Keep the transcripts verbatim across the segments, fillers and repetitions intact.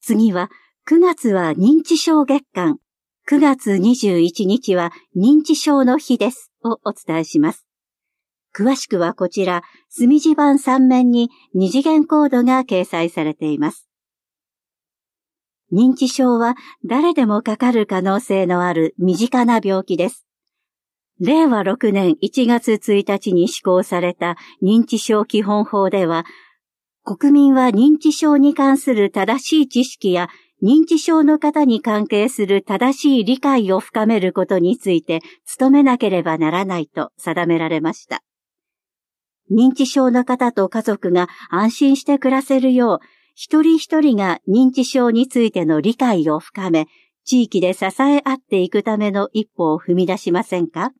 次はくがつは認知症月間、くがつにじゅういちにちは認知症の日ですをお伝えします。詳しくはこちら、墨字盤さん面に二次元コードが掲載されています。認知症は誰でもかかる可能性のある身近な病気です。れいわろくねんいちがつついたちに施行された認知症基本法では、国民は認知症に関する正しい知識や認知症の方に関係する正しい理解を深めることについて努めなければならないと定められました。認知症の方と家族が安心して暮らせるよう、一人一人が認知症についての理解を深め、地域で支え合っていくための一歩を踏み出しませんか？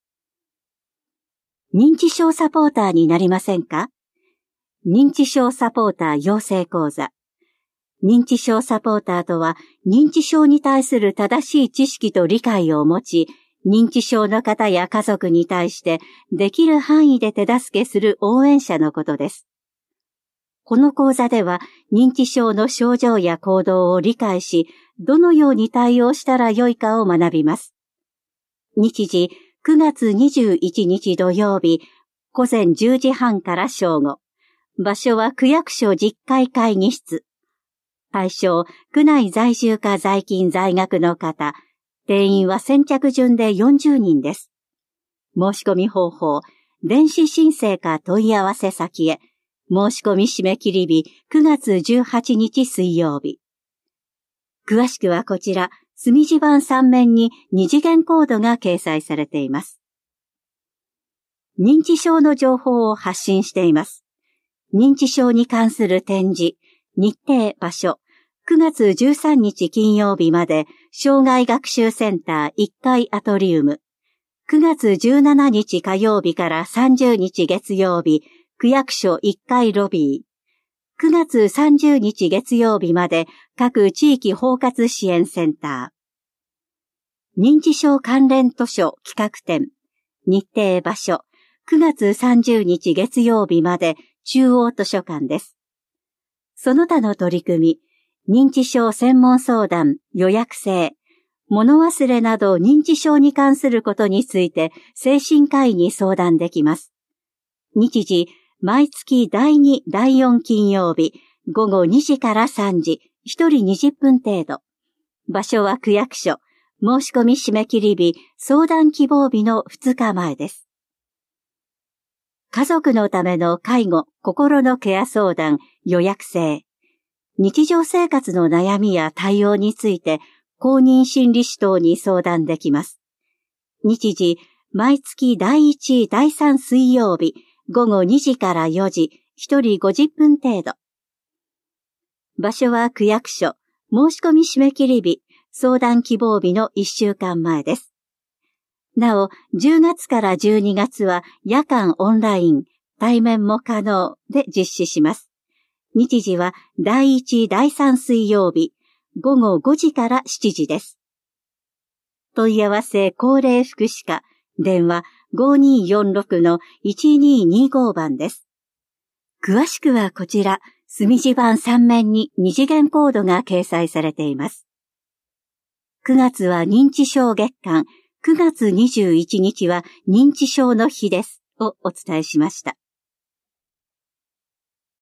認知症サポーターになりませんか？認知症サポーター養成講座。認知症サポーターとは、認知症に対する正しい知識と理解を持ち、認知症の方や家族に対してできる範囲で手助けする応援者のことです。この講座では認知症の症状や行動を理解し、どのように対応したらよいかを学びます。日時くがつにじゅういちにち土曜日、ごぜんじゅうじはんから正午。場所は区役所じゅっかい会議室。対象、区内在住か在勤在学の方。定員は先着順でよんじゅうにんです。申し込み方法、電子申請か問い合わせ先へ。申し込み締め切り日くがつじゅうはちにち水曜日。詳しくはこちら、墨字盤さん面に二次元コードが掲載されています。認知症の情報を発信しています。認知症に関する展示、日程、場所、くがつじゅうさんにち金曜日まで、障害学習センターいっかいアトリウム。くがつじゅうしちにち火曜日からさんじゅうにち月曜日、区役所いっかいロビー。くがつさんじゅうにち月曜日まで各地域包括支援センター。認知症関連図書企画展。日程場所。くがつさんじゅうにち月曜日まで中央図書館です。その他の取り組み。認知症専門相談予約制。物忘れなど認知症に関することについて精神科医に相談できます。日時。毎月だいに、だいよん金曜日、ごごにじからさんじ、ひとりにじゅっぷん程度。場所は区役所、申し込み締め切り日、相談希望日のふつかまえです。家族のための介護、心のケア相談、予約制。日常生活の悩みや対応について、公認心理師等に相談できます。日時、毎月だいいち、だいさん水曜日、ごごにじからよじ、ひとりごじゅっぷん程度。場所は区役所、申し込み締め切り日、相談希望日のいっしゅうかんまえです。なお、じゅうがつからじゅうにがつは夜間オンライン、対面も可能で実施します。日時はだいいち、だいさん水曜日、ごごごじからしちじです。問い合わせ高齢福祉課、電話ごにーよんろくのいちにーにーごばんです。詳しくはこちら、墨字盤さん面に二次元コードが掲載されています。くがつは認知症月間、くがつにじゅういちにちは認知症の日ですをお伝えしました。